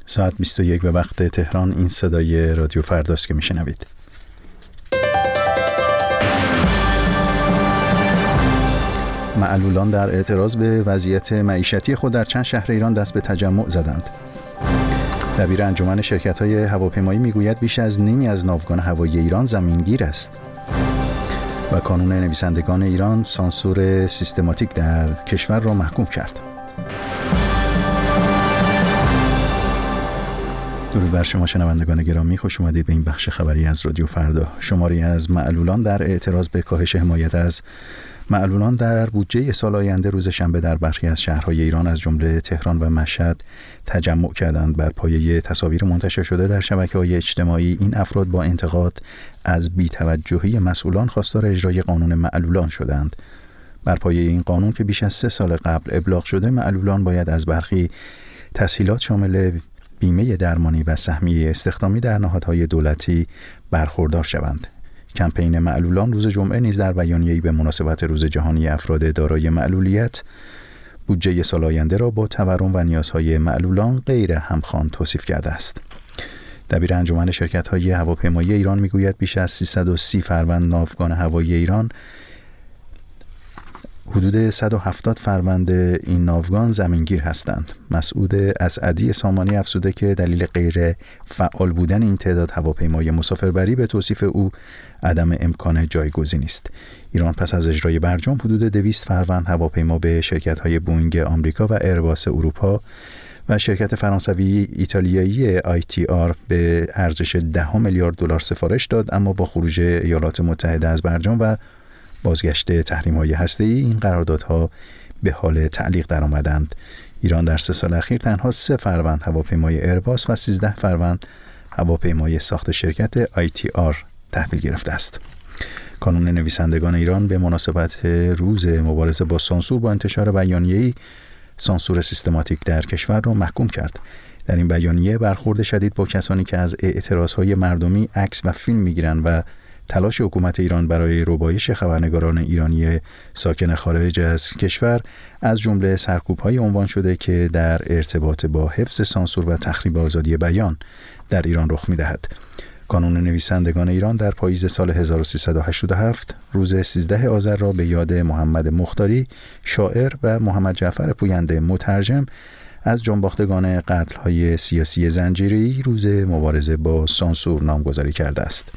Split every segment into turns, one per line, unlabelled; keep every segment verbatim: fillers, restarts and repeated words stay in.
ساعت بیست و یک به وقت تهران. این صدای رادیو فرداست که میشنوید. معلولان در اعتراض به وضعیت معیشتی خود در چند شهر ایران دست به تجمع زدند. دبیر انجمن شرکت‌های هواپیمایی میگوید بیش از نیمی از ناوگان هوایی ایران زمینگیر است. و کانون نویسندگان ایران سانسور سیستماتیک در کشور را محکوم کرد. درود بر شما شنوندگان گرامی، خوش اومدید به این بخش خبری از رادیو فردا. شماری از معلولان در اعتراض به کاهش حمایت از معلولان در بودجه سال آینده روز شنبه در برخی از شهرهای ایران از جمله تهران و مشهد تجمع کردند. بر پایه تصاویر منتشر شده در شبکه‌های اجتماعی، این افراد با انتقاد از بی‌توجهی مسئولان خواستار اجرای قانون معلولان شدند. بر پایه این قانون که بیش از سه سال قبل ابلاغ شده، معلولان باید از برخی تسهیلات شامل بیمه درمانی و سهمیه استخدامی در نهادهای دولتی برخوردار شوند. کمپین معلولان روز جمعه نیز در بیانیه‌ای به مناسبت روز جهانی افراد دارای معلولیت بودجه سال آینده را با تورم و نیازهای معلولان غیر همخوان توصیف کرده است. دبیر انجمن شرکت‌های هواپیمایی ایران میگوید بیش از سیصد و سی فروند ناوگان هوایی ایران، حدود صد و هفتاد فروند این ناوگان زمینگیر هستند. مسعود اسعدی سامانی افزوده که دلیل غیر فعال بودن این تعداد هواپیمای مسافربری به توصیف او عدم امکان جایگزینی است. ایران پس از اجرای برجام حدود دویست فروند هواپیما به شرکت‌های بوئینگ آمریکا و ایرباس اروپا و شرکت فرانسوی ایتالیایی آی تی آر به ارزش ده میلیارد دلار سفارش داد، اما با خروج ایالات متحده از برجام و بازگشت تحریم‌های هسته‌ای این قراردادها به حال تعلیق درآمدند. ایران در سه سال اخیر تنها سه فروند هواپیمای ایرباس و سیزده فروند هواپیمای ساخت شرکت آی تی آر تحویل گرفته است. کانون نویسندگان ایران به مناسبت روز مبارزه با سانسور با انتشار بیانیه‌ای سانسور سیستماتیک در کشور را محکوم کرد. در این بیانیه برخورد شدید با کسانی که از اعتراض‌های مردمی عکس و فیلم می‌گیرند و تلاش حکومت ایران برای ربایش خبرنگاران ایرانی ساکن خارج از کشور از جمله سرکوب‌های عنوان شده که در ارتباط با حفظ سانسور و تخریب آزادی بیان در ایران رخ می‌دهد. کانون نویسندگان ایران در پاییز سال هزار و سیصد و هشتاد و هفت روز سیزده آذر را به یاد محمد مختاری شاعر و محمد جعفر پوینده مترجم از جانباختگان قتل‌های سیاسی زنجیره‌ای روز مبارزه با سانسور نامگذاری کرده است.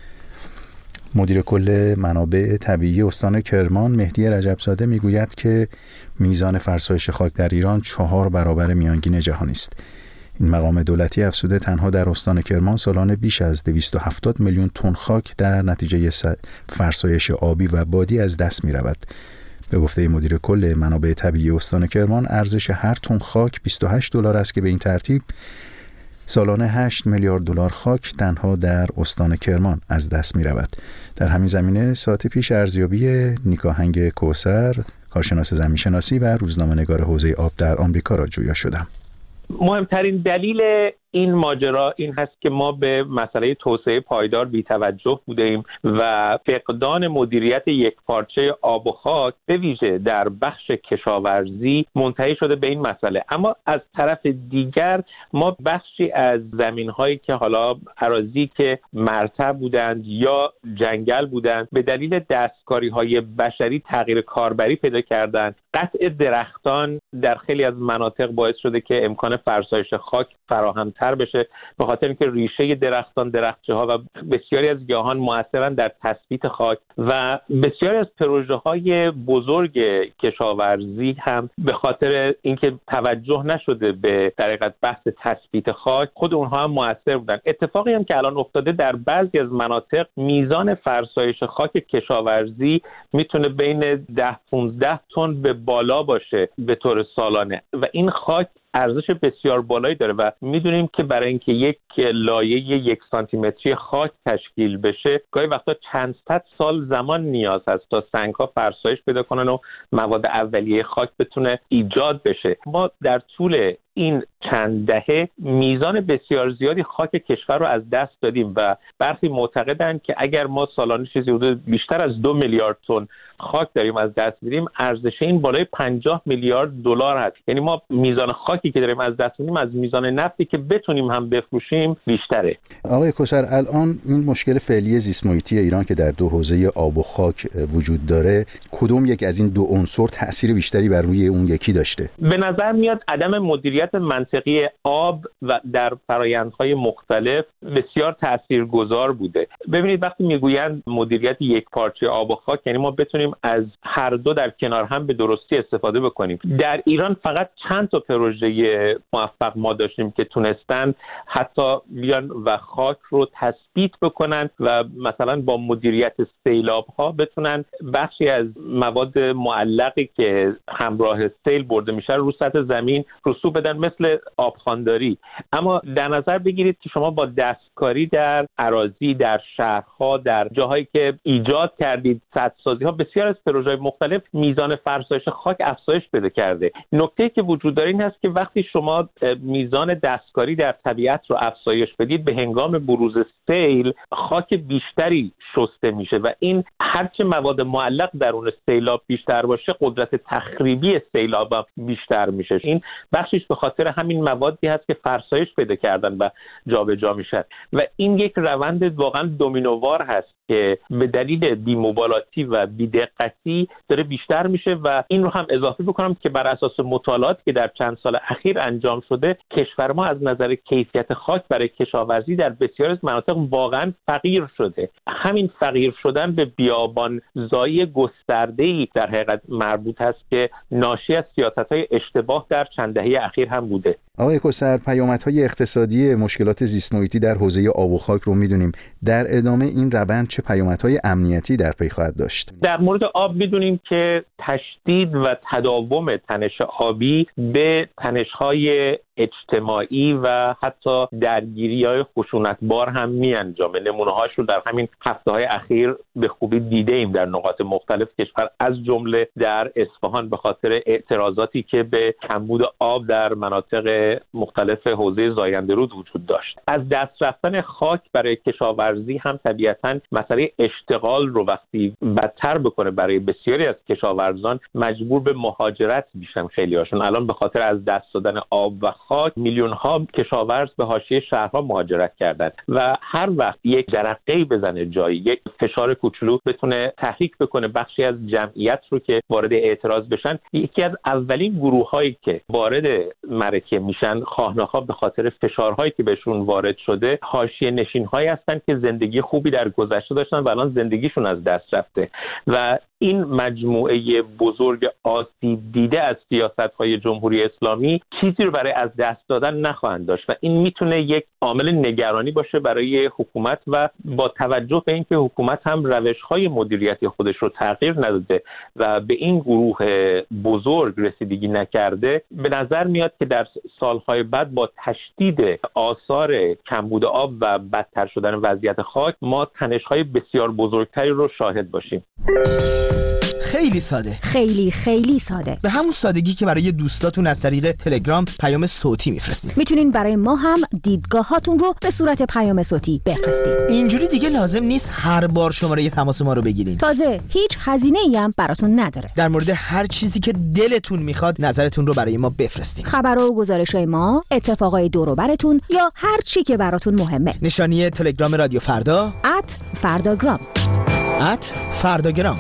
مدیر کل منابع طبیعی استان کرمان مهدی رجبزاده میگوید که میزان فرسایش خاک در ایران چهار برابر میانگین جهانی است. این مقام دولتی افزوده تنها در استان کرمان سالانه بیش از دویست و هفتاد میلیون تن خاک در نتیجه فرسایش آبی و بادی از دست می رود. به گفته مدیر کل منابع طبیعی استان کرمان، ارزش هر تن خاک بیست و هشت دلار است که به این ترتیب سالانه هشت میلیارد دلار خاک تنها در استان کرمان از دست می رود. در همین زمینه ساعت پیش ارزیابی نیکاهنگ کوثر، کارشناس زمینشناسی و روزنامه‌نگار حوزه آب در آمریکا را جویا شدم.
مهمترین دلیل این ماجرا این هست که ما به مسئله توسعه پایدار بی‌توجه بودیم و فقدان مدیریت یکپارچه آب و خاک به ویژه در بخش کشاورزی منتهی شده به این مسئله. اما از طرف دیگر ما بخشی از زمین‌هایی که حالا اراضی که مرتع بودند یا جنگل بودند به دلیل دستکاری‌های بشری تغییر کاربری پیدا کردند. قطع درختان در خیلی از مناطق باعث شده که امکان فرسایش خاک فراهم‌تر بشه، به خاطر اینکه ریشه درختان، درختچه‌ها و بسیاری از گیاهان مؤثرن در تثبیت خاک و بسیاری از پروژه‌های بزرگ کشاورزی هم به خاطر اینکه توجه نشده به در حقیقت بحث تثبیت خاک، خود اونها هم مؤثر بودن. اتفاقی هم که الان افتاده در بعضی از مناطق، میزان فرسایش خاک کشاورزی میتونه بین ده پانزده تن به بالا باشه به طور سالانه و این خاک ارزش بسیار بالایی داره و میدونیم که برای اینکه یک لایه یک سانتی متری خاک تشکیل بشه گاهی وقتا چند صد سال زمان نیاز هست تا سنگ‌ها فرسایش پیدا کنن و مواد اولیه خاک بتونه ایجاد بشه. ما در طول این چند دهه میزان بسیار زیادی خاک کشور رو از دست دادیم و برخی معتقدند که اگر ما سالانه چیزی حدود بیشتر از دو میلیارد تن خاک داریم از دست میدیم، ارزش این بالای پنجاه میلیارد دلار هست. یعنی ما میزان خاکی که داریم از دست میدیم از میزان نفتی که بتونیم هم بفروشیم بیشتره.
آقای کوثر، الان این مشکل فعلی زیست محیطی ایران که در دو حوزه آب و خاک وجود داره، کدوم یک از این دو عنصر تأثیر بیشتری بر روی اون یکی داشته؟
به نظر میاد عدم مدیریت منطقی آب و در فرآیندهای مختلف بسیار تاثیرگذار بوده. ببینید وقتی میگویند مدیریت یکپارچه آب و خاک، یعنی ما بتونیم از هر دو در کنار هم به درستی استفاده بکنیم. در ایران فقط چند تا پروژه موفق ما داشتیم که تونستن حتی بیان و خاک رو تثبیت بکنن و مثلا با مدیریت سیلاب ها بتونن بخشی از مواد معلقی که همراه سیل برده میشه رو سطح زمین رسوب بدن، مثل آبخوانداری. اما در نظر بگیرید که شما با دستکاری در اراضی، در شهرها، در جاهایی که ایجاد کردید سدسازی ها، بسیار از پروژه‌های مختلف میزان فرسایش خاک افزایش پیدا کرده. نکته‌ای که وجود داره این هست که وقتی شما میزان دستکاری در طبیعت رو افزایش بدید، به هنگام بروز سیل خاک بیشتری شسته میشه و این هرچه مواد معلق درون سیلاب بیشتر باشه، قدرت تخریبی سیلاب بیشتر میشه. این بخشش به خاطر همین موادی هست که فرسایش پیدا کردن و جابجا میشن و این یک روند واقعا دومینووار هست که به دلیل بی‌مبالاتی و بی‌دقتی داره بیشتر میشه. و این رو هم اضافه بکنم که بر اساس مطالعاتی که در چند سال اخیر انجام شده، کشور ما از نظر کیفیت خاک برای کشاورزی در بسیاری از مناطق واقعا فقیر شده. همین فقیر شدن به بیابانزایی گسترده‌ای در حقیقت مربوط هست که ناشی از سیاست‌های اشتباه در چند دهه اخیر هم بوده.
آقای کوثر، پیامدهای اقتصادی مشکلات زیست محیطی در حوزه آب و خاک رو میدونیم. در ادامه این روند چه پیامدهای امنیتی در پی خواهد داشت؟ در
مورد آب میدونیم که تشدید و تداوم تنش آبی به تنش‌های اجتماعی و حتی درگیری‌های خشونتبار هم می‌انجامه. نمونه‌هاش رو در همین هفته‌های اخیر به خوبی دیده‌ایم در نقاط مختلف کشور، از جمله در اصفهان به خاطر اعتراضاتی که به کمبود آب در مناطق مختلف حوزه زاینده‌رود وجود داشت. از دست رفتن خاک برای کشاورزی هم طبیعتاً مسئله اشتغال رو وقتی بدتر بکنه برای بسیاری از کشاورزان، مجبور به مهاجرت میشن. خیلی‌هاشون الان به خاطر از دست دادن آب و خاک میلیون ها کشاورز به حاشیه شهرها مهاجرت کردند و هر وقت یک جرقه‌ای بزنه جایی، یک فشار کوچولو بتونه تحریک بکنه بخشی از جمعیت رو که وارد اعتراض بشن، یکی از اولین گروه‌هایی که وارد معرکه میشن خواه‌ناخواه به خاطر فشارهایی که بهشون وارد شده، حاشیه نشین‌هایی هستن که زندگی خوبی در گذشته داشتن و الان زندگیشون از دست رفته و این مجموعه بزرگ آسیب دیده از سیاست‌های جمهوری اسلامی چیزی رو برای از دست دادن نخواهند داشت و این میتونه یک عامل نگرانی باشه برای حکومت و با توجه به اینکه حکومت هم روش‌های مدیریتی خودش رو تغییر نداده و به این گروه بزرگ رسیدگی نکرده، به نظر میاد که در سالهای بعد با تشدید آثار کمبود آب و بدتر شدن وضعیت خاک ما تنش‌های بسیار بزرگتری رو شاهد باشیم.
خیلی ساده،
خیلی خیلی ساده،
به همون سادگی که برای دوستاتون از طریق تلگرام پیام صوتی میفرستین.
میتونین برای ما هم دیدگاهاتون رو به صورت پیام صوتی بفرستید.
اینجوری دیگه لازم نیست هر بار شماره تماس ما رو بگیرین.
تازه هیچ هزینه‌ای هم براتون نداره.
در مورد هر چیزی که دلتون میخواد نظرتون رو برای ما بفرستین.
خبر و گزارش‌های ما، اتفاقای دور و براتون یا هر چی که براتون مهمه.
نشانی تلگرام رادیو فردا
ات فرداگرام
ات فرداگرام.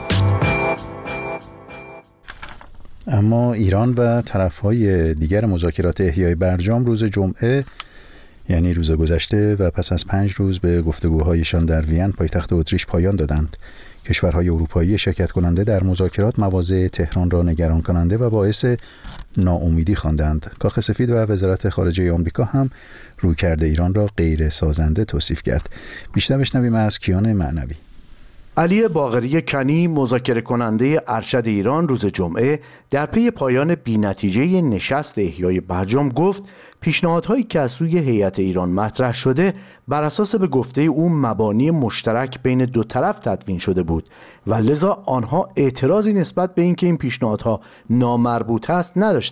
اما ایران و طرف‌های دیگر مذاکرات احیای برجام روز جمعه، یعنی روز گذشته و پس از پنج روز به گفتگوهایشان در وین پایتخت اتریش پایان دادند. کشورهای اروپایی شرکت کننده در مذاکرات مواضع تهران را نگران کننده و باعث ناامیدی خواندند. کاخ سفید و وزارت خارجه آمریکا هم رویکرد ایران را غیر سازنده توصیف کرد. بیشتر بشنویم از کیان معنوی.
علی باقری کنی، مذاکره کننده ارشد ایران، روز جمعه در پی پایان بی‌نتیجه نشست احیای برجام گفت پیشنهادهایی که از سوی هیئت ایران مطرح شده بر اساس به گفته او مبانی مشترک بین دو طرف تدوین شده بود و لذا آنها اعتراضی نسبت به اینکه این پیشنهادها نامربوط است نداشتند.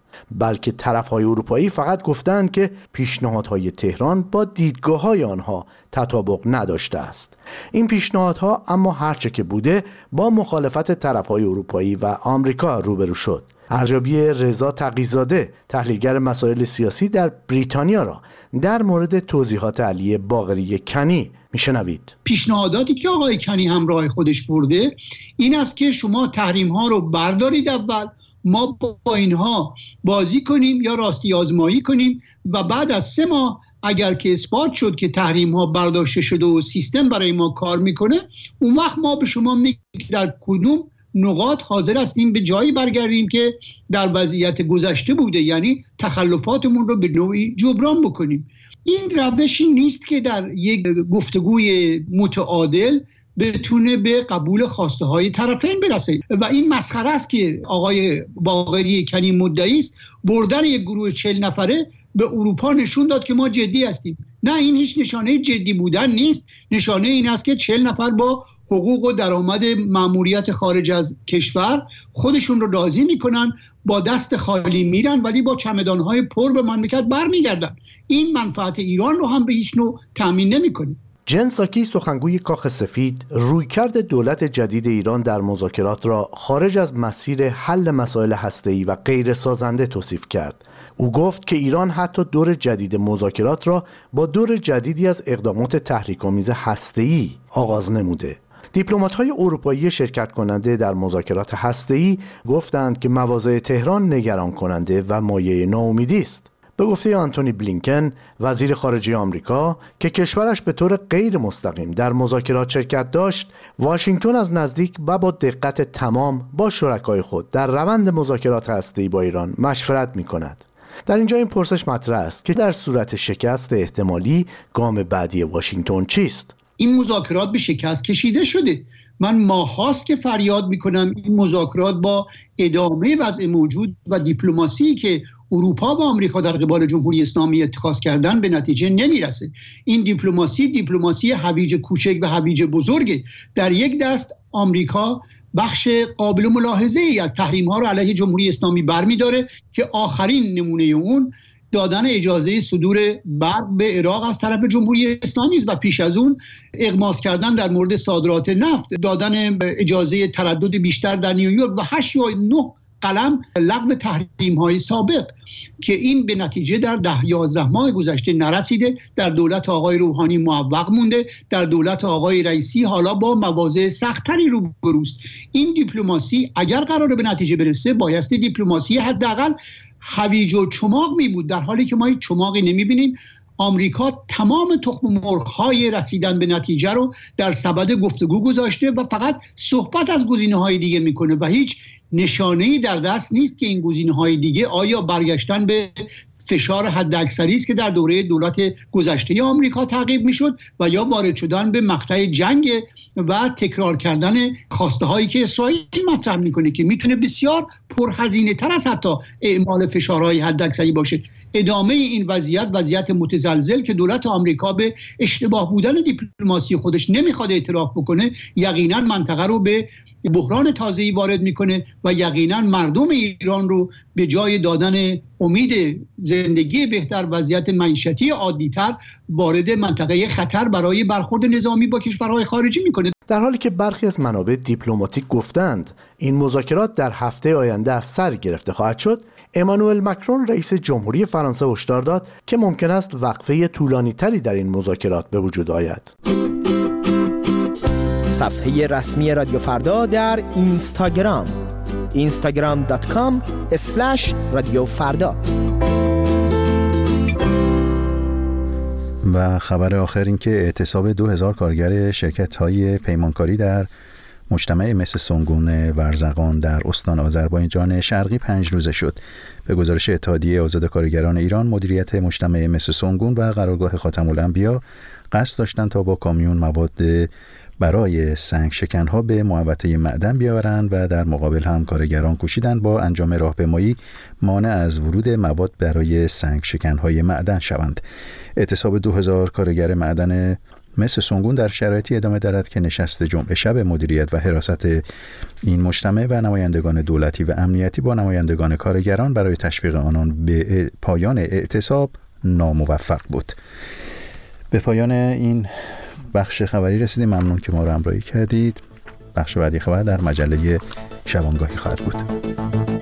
بلکه طرف‌های اروپایی فقط گفتند که پیشنهادهای تهران با دیدگاه‌های آنها تطابق نداشته است. این پیشنهادها اما هرچه که بوده با مخالفت طرف‌های اروپایی و آمریکا روبرو شد. ارجابی رضا تقی‌زاده، تحلیلگر مسائل سیاسی در بریتانیا، را در مورد توضیحات علی باقری کنی میشنوید.
پیشنهاداتی که آقای کنی همراه خودش برده این است که شما تحریم ها رو بردارید، اول ما با اینها بازی کنیم یا راستی آزمایی کنیم و بعد از سه ماه اگر که اثبات شد که تحریم ها برداشته شده و سیستم برای ما کار میکنه، اون وقت ما به شما میگیم در کدوم نقاط حاضر هستیم به جایی برگردیم که در وضعیت گذشته بوده، یعنی تخلفاتمون رو به نوعی جبران بکنیم. این روشی نیست که در یک گفتگوی متعادل بتونه به قبول خواسته های طرفین برسه و این مسخره است که آقای باقری کنی مدعی است بردن یک گروه چهل نفره به اروپا نشون داد که ما جدی هستیم. نه، این هیچ نشانه جدی بودن نیست. نشانه این است که چهل نفر با حقوق و درآمد مأموریت خارج از کشور خودشون رو راضی میکنن، با دست خالی میرن ولی با چمدانهای پر به مملکت برمیگردن. این منفعت ایران رو هم به هیچ نوع تامین نمیکنه.
جن ساکی، سخنگوی کاخ سفید، رویکرد دولت جدید ایران در مذاکرات را خارج از مسیر حل مسائل هسته‌ای و غیر سازنده توصیف کرد. او گفت که ایران حتی دور جدید مذاکرات را با دور جدیدی از اقدامات تحریک‌آمیز هسته‌ای آغاز نموده. دیپلمات‌های اروپایی شرکت کننده در مذاکرات هسته‌ای گفتند که مواضع تهران نگران کننده و مایه ناامیدی است. به گفته آنتونی بلینکن، وزیر خارجه آمریکا، که کشورش به طور غیر مستقیم در مذاکرات شرکت داشت، واشنگتن از نزدیک و با دقت تمام با شرکای خود در روند مذاکرات هسته‌ای با ایران مشورت می‌کند. در اینجا این پرسش مطرح است که در صورت شکست احتمالی گام بعدی واشنگتن چیست؟
این مذاکرات به شکست کشیده شده. من ماهاست که فریاد میکنم این مذاکرات با ادامه وضع موجود و دیپلماسی که اروپا و آمریکا در قبال جمهوری اسلامی اتخاذ کردن به نتیجه نمیرسه. این دیپلماسی دیپلماسی هویج کوچک و هویج بزرگه. در یک دست آمریکا بخش قابل ملاحظه ای از تحریم ها رو علیه جمهوری اسلامی برمیداره که آخرین نمونه اون دادن اجازه صدور برق به عراق از طرف جمهوری اسلامی است و پیش از اون اغماس کردن در مورد صادرات نفت، دادن اجازه تردد بیشتر در نیویورک و هشت یا نه قلم لغو تحریم های سابق که این به نتیجه در ده یازده ماه گذشته نرسیده. در دولت آقای روحانی معوق مونده، در دولت آقای رئیسی حالا با مواضع سخت‌تری روبروست. این دیپلماسی اگر قراره به نتیجه برسه بایستی دیپلماسی حداقل هویج و چماق می بود، در حالی که ما هیچ چماقی نمی بینیم. آمریکا تمام تخم مرغ‌های رسیدن به نتیجه رو در سبد گفتگو گذاشته و فقط صحبت از گزینه‌های دیگه میکنه و هیچ نشانه‌ای در دست نیست که این گزینه‌های دیگه آیا برگشتن به فشار حداکثری است که در دوره دولت گذشته آمریکا تعقیب میشد و یا وارد شدن به مقطع جنگ و تکرار کردن خواسته هایی که اسرائیل مطرح میکنه که میتونه بسیار پرهزینه تر از حتی اعمال فشارهای حداکثری باشه. ادامه این وضعیت وضعیت متزلزل که دولت آمریکا به اشتباه بودن دیپلماسی خودش نمیخواد اعتراف بکنه یقینا منطقه رو به بحران تازه‌ای وارد میکنه و یقینا مردم ایران رو به جای دادن امید زندگی بهتر، وضعیت معیشتی عادی‌تر، وارد منطقه خطر برای برخورد نظامی با کشورهای خارجی میکنه.
در حالی که برخی از منابع دیپلماتیک گفتند این مذاکرات در هفته آینده از سر گرفته خواهد شد، امانوئل مکرون رئیس جمهوری فرانسه هشدار داد که ممکن است وقفه طولانی‌تری در این مذاکرات به وجود آید.
صفحه رسمی رادیو فردا در اینستاگرام اینستاگرام دات کام اسلش رادیو فردا.
و خبر آخر این که اعتصاب دو هزار کارگر شرکت‌های پیمانکاری در مجتمع مس سنگون ورزقان در استان آذربایجان شرقی پنج روزه شد. به گزارش اتحادیه آزاد کارگران ایران، مدیریت مجتمع مس سنگون و قرارگاه خاتم الانبیا قصد داشتند تا با کامیون مواد برای سنگ شکنها به محوطه معدن بیاورند و در مقابل هم کارگران کوشیدند با انجام راهپیمایی مانع از ورود مواد برای سنگ شکنهای معدن شوند. اعتصاب دو هزار کارگر معدن مثل سونگون در شرایطی ادامه دارد که نشست جمعه شب مدیریت و حراست این مجتمع و نمایندگان دولتی و امنیتی با نمایندگان کارگران برای تشویق آنان به پایان اعتصاب ناموفق بود. به پایان این بخش خبری رسیدیم. ممنون که ما رو همراهی کردید. بخش بعدی خبر در مجله شبانگاهی خواهد بود.